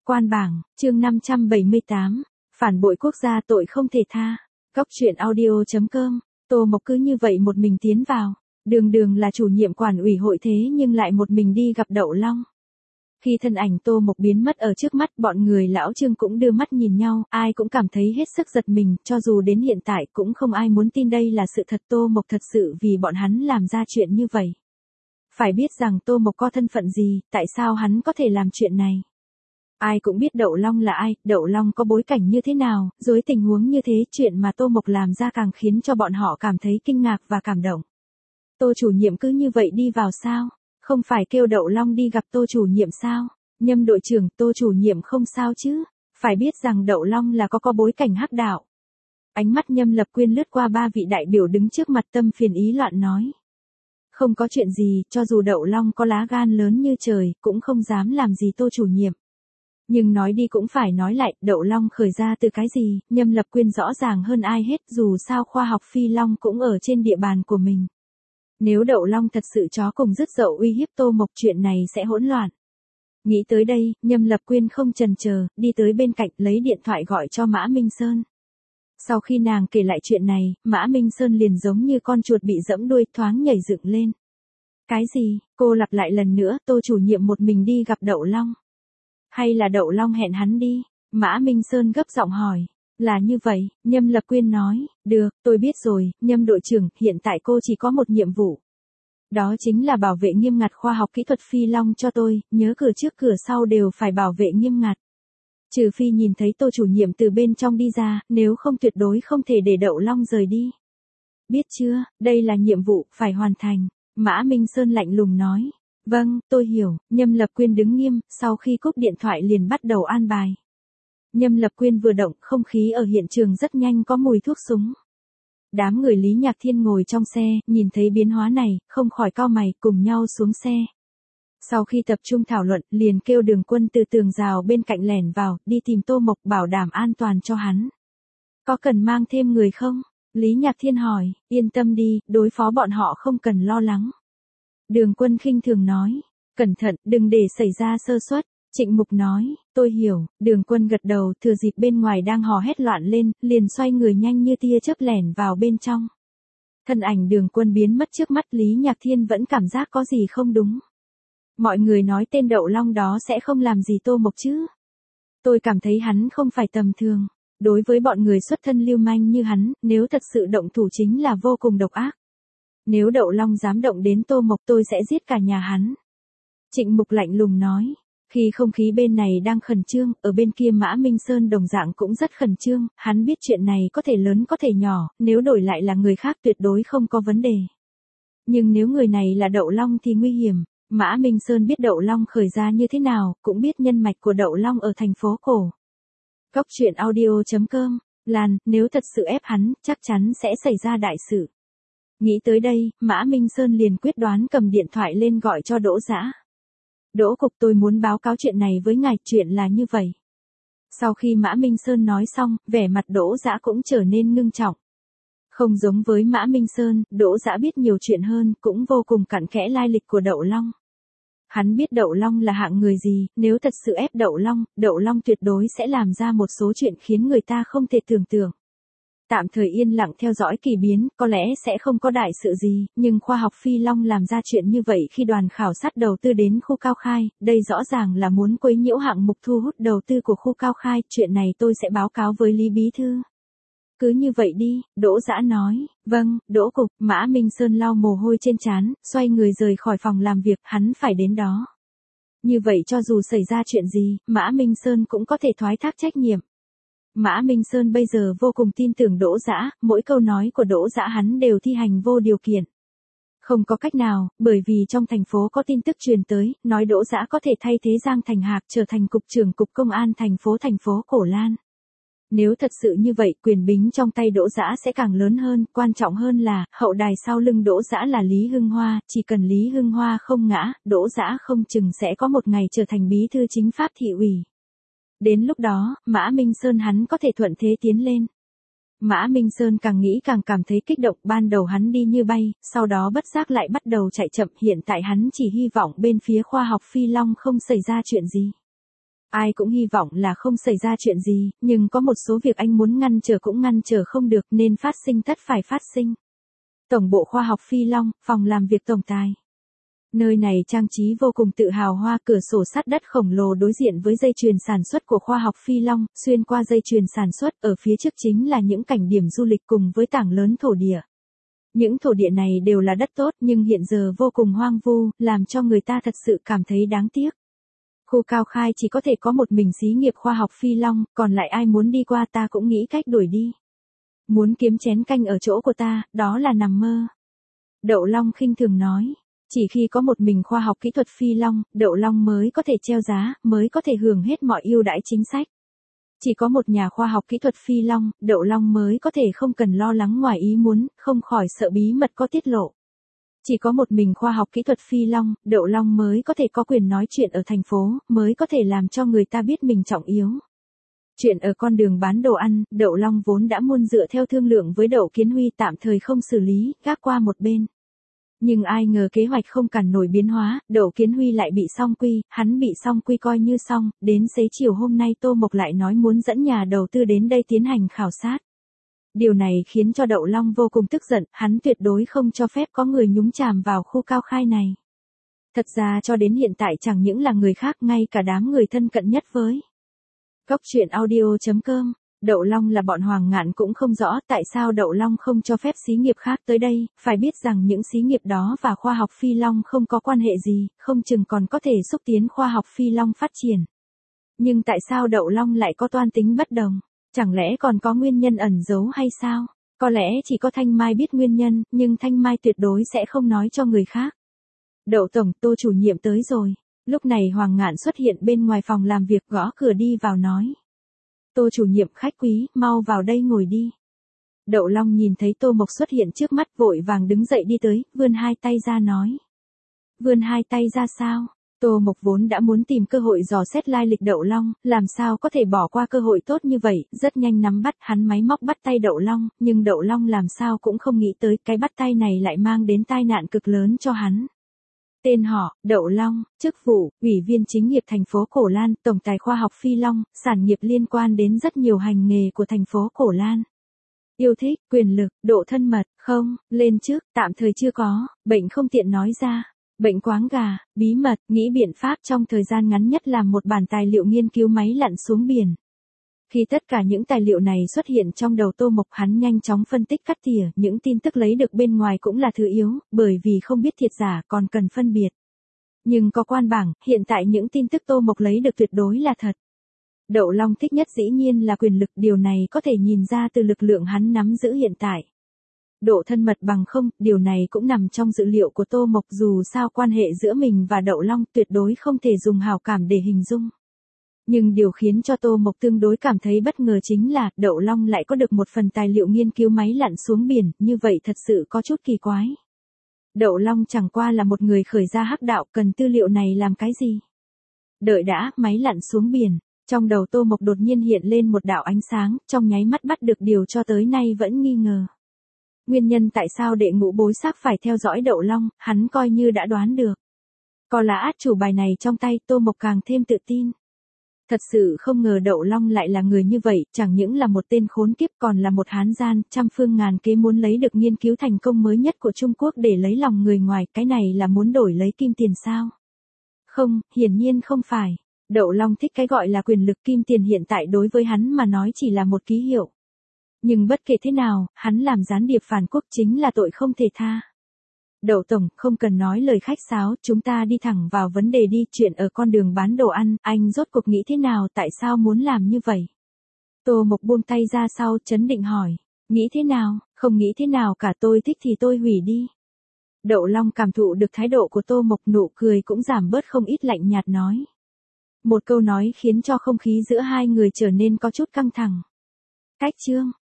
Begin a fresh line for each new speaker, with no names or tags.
Quan bảng, chương 578, phản bội quốc gia tội không thể tha. Góc truyện audio.com, Tô Mộc cứ như vậy một mình tiến vào, đường đường là chủ nhiệm quản ủy hội thế nhưng lại một mình đi gặp Đậu Long. Khi thân ảnh Tô Mộc biến mất ở trước mắt, bọn người lão Trương cũng đưa mắt nhìn nhau, ai cũng cảm thấy hết sức giật mình, cho dù đến hiện tại cũng không ai muốn tin đây là sự thật. Tô Mộc thật sự vì bọn hắn làm ra chuyện như vậy. Phải biết rằng Tô Mộc có thân phận gì, tại sao hắn có thể làm chuyện này. Ai cũng biết Đậu Long là ai, Đậu Long có bối cảnh như thế nào, dưới tình huống như thế chuyện mà Tô Mộc làm ra càng khiến cho bọn họ cảm thấy kinh ngạc và cảm động. Tô chủ nhiệm cứ như vậy đi vào sao? Không phải kêu Đậu Long đi gặp Tô chủ nhiệm sao? Nhâm đội trưởng, Tô chủ nhiệm không sao chứ? Phải biết rằng Đậu Long là có bối cảnh hắc đạo. Ánh mắt Nhâm Lập Quyên lướt qua ba vị đại biểu đứng trước mặt, tâm phiền ý loạn nói. Không có chuyện gì, cho dù Đậu Long có lá gan lớn như trời, cũng không dám làm gì Tô chủ nhiệm. Nhưng nói đi cũng phải nói lại, Đậu Long khởi ra từ cái gì, Nhâm Lập Quyên rõ ràng hơn ai hết, dù sao khoa học Phi Long cũng ở trên địa bàn của mình. Nếu Đậu Long thật sự chó cùng dứt dậu uy hiếp Tô Mộc, chuyện này sẽ hỗn loạn. Nghĩ tới đây, Nhâm Lập Quyên không chần chờ, đi tới bên cạnh lấy điện thoại gọi cho Mã Minh Sơn. Sau khi nàng kể lại chuyện này, Mã Minh Sơn liền giống như con chuột bị giẫm đuôi, thoáng nhảy dựng lên. Cái gì? Cô lặp lại lần nữa, Tô chủ nhiệm một mình đi gặp Đậu Long. Hay là Đậu Long hẹn hắn đi? Mã Minh Sơn gấp giọng hỏi. Là như vậy, Nhâm Lập Quyên nói, được, tôi biết rồi, Nhâm đội trưởng, hiện tại cô chỉ có một nhiệm vụ. Đó chính là bảo vệ nghiêm ngặt khoa học kỹ thuật Phi Long cho tôi, nhớ cửa trước cửa sau đều phải bảo vệ nghiêm ngặt. Trừ phi nhìn thấy Tô chủ nhiệm từ bên trong đi ra, nếu không tuyệt đối không thể để Đậu Long rời đi. Biết chưa, đây là nhiệm vụ, phải hoàn thành. Mã Minh Sơn lạnh lùng nói. Vâng, tôi hiểu, Nhâm Lập Quyên đứng nghiêm, sau khi cúp điện thoại liền bắt đầu an bài. Nhâm Lập Quyên vừa động, không khí ở hiện trường rất nhanh có mùi thuốc súng. Đám người Lý Nhạc Thiên ngồi trong xe, nhìn thấy biến hóa này, không khỏi cau mày, cùng nhau xuống xe. Sau khi tập trung thảo luận, liền kêu Đường Quân từ tường rào bên cạnh lẻn vào, đi tìm Tô Mộc bảo đảm an toàn cho hắn. Có cần mang thêm người không? Lý Nhạc Thiên hỏi, yên tâm đi, đối phó bọn họ không cần lo lắng. Đường Quân khinh thường nói, cẩn thận, đừng để xảy ra sơ suất. Trịnh Mục nói, tôi hiểu. Đường Quân gật đầu, thừa dịp bên ngoài đang hò hét loạn lên, liền xoay người nhanh như tia chớp lẻn vào bên trong. Thân ảnh Đường Quân biến mất trước mắt, Lý Nhạc Thiên vẫn cảm giác có gì không đúng. Mọi người nói tên Đậu Long đó sẽ không làm gì Tô Mộc chứ. Tôi cảm thấy hắn không phải tầm thường. Đối với bọn người xuất thân lưu manh như hắn, nếu thật sự động thủ chính là vô cùng độc ác. Nếu Đậu Long dám động đến Tô Mộc, tôi sẽ giết cả nhà hắn. Trịnh Mục lạnh lùng nói. Khi không khí bên này đang khẩn trương, ở bên kia Mã Minh Sơn đồng dạng cũng rất khẩn trương, hắn biết chuyện này có thể lớn có thể nhỏ, nếu đổi lại là người khác tuyệt đối không có vấn đề. Nhưng nếu người này là Đậu Long thì nguy hiểm. Mã Minh Sơn biết Đậu Long khởi ra như thế nào, cũng biết nhân mạch của Đậu Long ở thành phố cổ. Góc truyện audio.com, Lan, nếu thật sự ép hắn, chắc chắn sẽ xảy ra đại sự. Nghĩ tới đây, Mã Minh Sơn liền quyết đoán cầm điện thoại lên gọi cho Đỗ Dã. Đỗ cục, tôi muốn báo cáo chuyện này với ngài, chuyện là như vậy. Sau khi Mã Minh Sơn nói xong, vẻ mặt Đỗ Dã cũng trở nên ngưng trọng. Không giống với Mã Minh Sơn, Đỗ Dã biết nhiều chuyện hơn, cũng vô cùng cặn kẽ lai lịch của Đậu Long. Hắn biết Đậu Long là hạng người gì, nếu thật sự ép Đậu Long tuyệt đối sẽ làm ra một số chuyện khiến người ta không thể tưởng tượng. Tạm thời yên lặng theo dõi kỳ biến, có lẽ sẽ không có đại sự gì, nhưng khoa học Phi Long làm ra chuyện như vậy khi đoàn khảo sát đầu tư đến khu Cao Khai, đây rõ ràng là muốn quấy nhiễu hạng mục thu hút đầu tư của khu Cao Khai, chuyện này tôi sẽ báo cáo với Lý Bí Thư. Cứ như vậy đi, Đỗ Dã nói. Vâng, Đỗ cục. Mã Minh Sơn lau mồ hôi trên trán, xoay người rời khỏi phòng làm việc, hắn phải đến đó. Như vậy cho dù xảy ra chuyện gì, Mã Minh Sơn cũng có thể thoái thác trách nhiệm. Mã Minh Sơn bây giờ vô cùng tin tưởng Đỗ Dã, mỗi câu nói của Đỗ Dã hắn đều thi hành vô điều kiện. Không có cách nào, bởi vì trong thành phố có tin tức truyền tới, nói Đỗ Dã có thể thay thế Giang Thành Hạc trở thành cục trưởng cục công an thành phố Cổ Lan. Nếu thật sự như vậy, quyền bính trong tay Đỗ Dã sẽ càng lớn hơn, quan trọng hơn là, hậu đài sau lưng Đỗ Dã là Lý Hưng Hoa, chỉ cần Lý Hưng Hoa không ngã, Đỗ Dã không chừng sẽ có một ngày trở thành bí thư chính pháp thị ủy. Đến lúc đó, Mã Minh Sơn hắn có thể thuận thế tiến lên. Mã Minh Sơn càng nghĩ càng cảm thấy kích động, ban đầu hắn đi như bay, sau đó bất giác lại bắt đầu chạy chậm, hiện tại hắn chỉ hy vọng bên phía khoa học Phi Long không xảy ra chuyện gì. Ai cũng hy vọng là không xảy ra chuyện gì, nhưng có một số việc anh muốn ngăn trở cũng ngăn trở không được nên phát sinh tất phải phát sinh. Tổng bộ khoa học Phi Long, phòng làm việc tổng tài. Nơi này trang trí vô cùng tự hào hoa, cửa sổ sắt đất khổng lồ đối diện với dây chuyền sản xuất của khoa học Phi Long, xuyên qua dây chuyền sản xuất ở phía trước chính là những cảnh điểm du lịch cùng với tảng lớn thổ địa. Những thổ địa này đều là đất tốt nhưng hiện giờ vô cùng hoang vu, làm cho người ta thật sự cảm thấy đáng tiếc. Khu Cao Khai chỉ có thể có một mình xí nghiệp khoa học Phi Long, còn lại ai muốn đi qua ta cũng nghĩ cách đuổi đi. Muốn kiếm chén canh ở chỗ của ta, đó là nằm mơ. Đậu Long khinh thường nói. Chỉ khi có một mình khoa học kỹ thuật Phi Long, Đậu Long mới có thể treo giá, mới có thể hưởng hết mọi ưu đãi chính sách. Chỉ có một nhà khoa học kỹ thuật Phi Long, Đậu Long mới có thể không cần lo lắng ngoài ý muốn, không khỏi sợ bí mật có tiết lộ. Chỉ có một mình khoa học kỹ thuật Phi Long, Đậu Long mới có thể có quyền nói chuyện ở thành phố, mới có thể làm cho người ta biết mình trọng yếu. Chuyện ở con đường bán đồ ăn, Đậu Long vốn đã muốn dựa theo thương lượng với Đậu Kiến Huy tạm thời không xử lý, gác qua một bên. Nhưng ai ngờ kế hoạch không cản nổi biến hóa, Đậu Kiến Huy lại bị song quy, hắn bị song quy coi như xong, đến xế chiều hôm nay Tô Mộc lại nói muốn dẫn nhà đầu tư đến đây tiến hành khảo sát. Điều này khiến cho Đậu Long vô cùng tức giận, hắn tuyệt đối không cho phép có người nhúng chàm vào khu Cao Khai này. Thật ra cho đến hiện tại chẳng những là người khác, ngay cả đám người thân cận nhất với Cốc truyện audio.com, Đậu Long là bọn Hoàng Ngạn cũng không rõ tại sao Đậu Long không cho phép xí nghiệp khác tới đây, phải biết rằng những xí nghiệp đó và khoa học Phi Long không có quan hệ gì, không chừng còn có thể xúc tiến khoa học Phi Long phát triển. Nhưng tại sao Đậu Long lại có toan tính bất đồng? Chẳng lẽ còn có nguyên nhân ẩn giấu hay sao? Có lẽ chỉ có Thanh Mai biết nguyên nhân, nhưng Thanh Mai tuyệt đối sẽ không nói cho người khác. Đậu Tổng, Tô chủ nhiệm tới rồi. Lúc này Hoàng Ngạn xuất hiện bên ngoài phòng làm việc, gõ cửa đi vào nói. Tô chủ nhiệm khách quý, mau vào đây ngồi đi. Đậu Long nhìn thấy Tô Mộc xuất hiện trước mắt vội vàng đứng dậy đi tới, vươn hai tay ra nói. Vươn hai tay ra sao? Tô Mộc vốn đã muốn tìm cơ hội dò xét lai lịch Đậu Long, làm sao có thể bỏ qua cơ hội tốt như vậy, rất nhanh nắm bắt, hắn máy móc bắt tay Đậu Long, nhưng Đậu Long làm sao cũng không nghĩ tới cái bắt tay này lại mang đến tai nạn cực lớn cho hắn. Tên họ, Đậu Long, chức vụ, Ủy viên chính nghiệp thành phố Cổ Lan, Tổng tài khoa học Phi Long, sản nghiệp liên quan đến rất nhiều hành nghề của thành phố Cổ Lan. Yêu thích, quyền lực, độ thân mật, không, lên trước, tạm thời chưa có, bệnh không tiện nói ra. Bệnh quáng gà, bí mật, nghĩ biện pháp trong thời gian ngắn nhất làm một bản tài liệu nghiên cứu máy lặn xuống biển. Khi tất cả những tài liệu này xuất hiện trong đầu Tô Mộc, hắn nhanh chóng phân tích cắt tỉa, những tin tức lấy được bên ngoài cũng là thứ yếu, bởi vì không biết thiệt giả còn cần phân biệt. Nhưng có quan bảng, hiện tại những tin tức Tô Mộc lấy được tuyệt đối là thật. Đậu Long thích nhất dĩ nhiên là quyền lực, điều này có thể nhìn ra từ lực lượng hắn nắm giữ hiện tại. Độ thân mật bằng không, điều này cũng nằm trong dữ liệu của Tô Mộc, dù sao quan hệ giữa mình và Đậu Long tuyệt đối không thể dùng hảo cảm để hình dung. Nhưng điều khiến cho Tô Mộc tương đối cảm thấy bất ngờ chính là, Đậu Long lại có được một phần tài liệu nghiên cứu máy lặn xuống biển, như vậy thật sự có chút kỳ quái. Đậu Long chẳng qua là một người khởi ra hắc đạo, cần tư liệu này làm cái gì? Đợi đã, máy lặn xuống biển. Trong đầu Tô Mộc đột nhiên hiện lên một đạo ánh sáng, trong nháy mắt bắt được điều cho tới nay vẫn nghi ngờ. Nguyên nhân tại sao đệ ngũ bối xác phải theo dõi Đậu Long, hắn coi như đã đoán được. Có lá át chủ bài này trong tay, Tô Mộc càng thêm tự tin. Thật sự không ngờ Đậu Long lại là người như vậy, chẳng những là một tên khốn kiếp còn là một hán gian, trăm phương ngàn kế muốn lấy được nghiên cứu thành công mới nhất của Trung Quốc để lấy lòng người ngoài, cái này là muốn đổi lấy kim tiền sao? Không, hiển nhiên không phải. Đậu Long thích cái gọi là quyền lực, kim tiền hiện tại đối với hắn mà nói chỉ là một ký hiệu. Nhưng bất kể thế nào, hắn làm gián điệp phản quốc chính là tội không thể tha. Đậu Tổng, không cần nói lời khách sáo, chúng ta đi thẳng vào vấn đề đi, chuyện ở con đường bán đồ ăn, anh rốt cuộc nghĩ thế nào, tại sao muốn làm như vậy? Tô Mộc buông tay ra sau, trấn định hỏi, nghĩ thế nào, không nghĩ thế nào cả, tôi thích thì tôi hủy đi. Đậu Long cảm thụ được thái độ của Tô Mộc, nụ cười cũng giảm bớt không ít, lạnh nhạt nói. Một câu nói khiến cho không khí giữa hai người trở nên có chút căng thẳng. Cách chương